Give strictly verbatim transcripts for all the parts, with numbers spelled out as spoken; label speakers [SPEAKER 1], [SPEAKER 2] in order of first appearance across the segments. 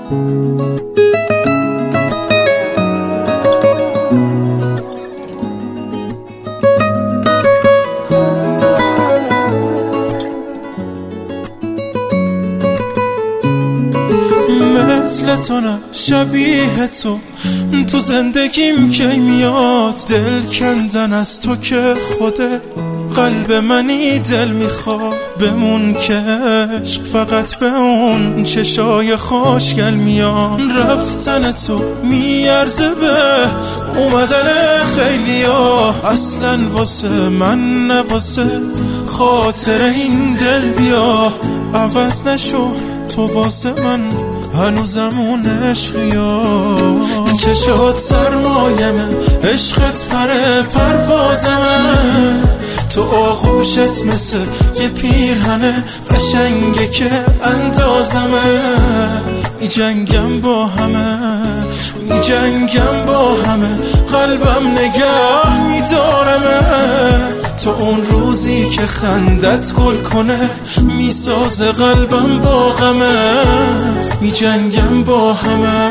[SPEAKER 1] مثل تو نه شبیه تو تو زندگیم کی میاد، دل کندن از تو که خوده قلب منی دل میخواد، بمون که عشق فقط به اون چشای خوشگل میان، رفتن تو میارزه به اومدن خیلی ها، اصلا واسه من نه واسه خاطر این دل بیا، عوض نشو تو واسه من هنوزم اون عشقی ها، چشات سرمایمه عشقت پر پروازمه، تو آغوشت مثل یه پیرهنه قشنگه که اندازمه، می جنگم با همه می جنگم با همه قلبم نگه می دارمه، تو اون روزی که خندت گل کنه می سازه قلبم با غمه، می جنگم با همه.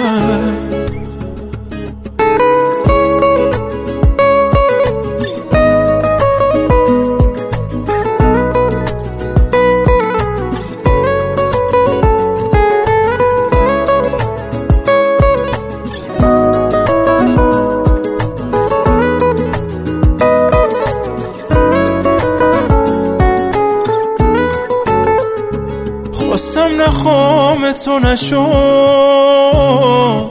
[SPEAKER 1] خواستم نخوام تو نشد،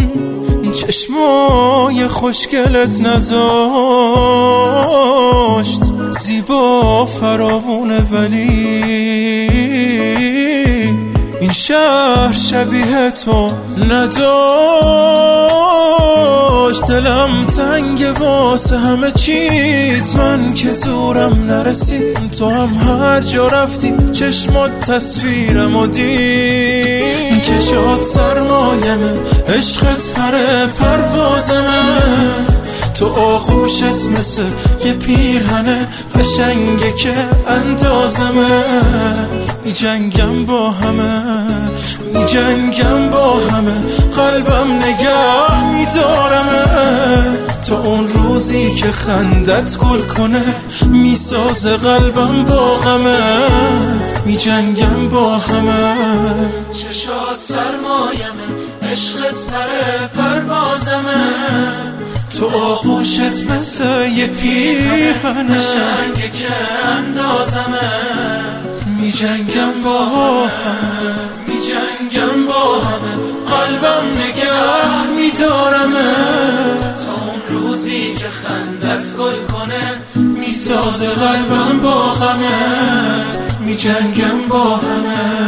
[SPEAKER 1] چشمای خوشگلت نذاشت زیبا فراوونه، ولی این شهر شبیه تو نداشت، دلم تنگ واسه همه چیت، من که زورم نرسید تو هم هر جا رفتی چشمات تصویرمو دید، کشات سرمایمه عشقت پر پروازمه، تو آغوشت مثل یه پیرهنه قشنگه که اندازمه، می جنگم با همه می جنگم با همه قلبم نگه می دارمه، تو اون روزی که خندت گل کنه می سازه قلبم با غمه، می جنگم با همه، چشات سرمایمه عشقت پر پروازمه، تو آغوشت مثل یه پیرهنه قشنگه که اندازمه، می جنگم با همه می جنگم با همه قلبم نگه می دارمه، تا اون روزی که خندت گل کنه می سازه قلبم با غمه، می جنگم با همه.